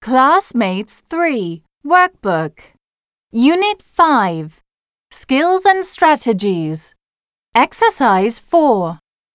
Classmates 3 Workbook Unit 5 Skills and Strategies Exercise 4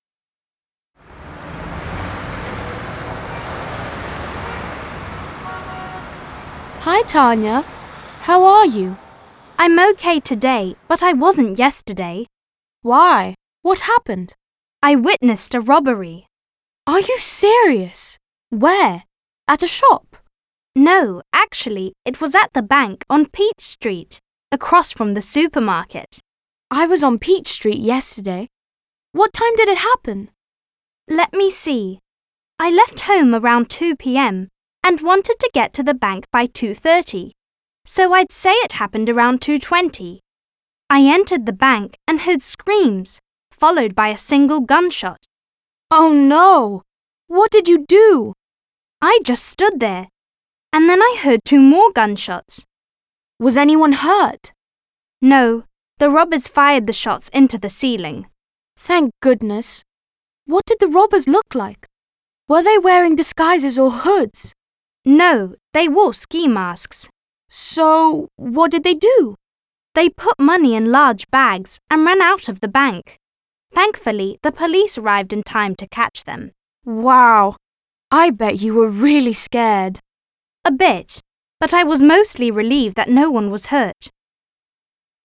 Hi, Tanya. How are you? I'm okay today, but I wasn't yesterday. Why? What happened? I witnessed a robbery. Are you serious? Where? At a shop? No, actually, it was at the bank on Peach Street, across from the supermarket. I was on Peach Street yesterday. What time did it happen? Let me see. I left home around 2 p.m. and wanted to get to the bank by 2:30, so I'd say it happened around 2:20. I entered the bank and heard screams, followed by a single gunshot. Oh no! What did you do? I just stood there, and then I heard 2 more gunshots. Was anyone hurt? No, the robbers fired the shots into the ceiling. Thank goodness. What did the robbers look like? Were they wearing disguises or hoods? No, they wore ski masks. So, what did they do? They put money in large bags and ran out of the bank. Thankfully, the police arrived in time to catch them. Wow, I bet you were really scared. A bit, but I was mostly relieved that no one was hurt.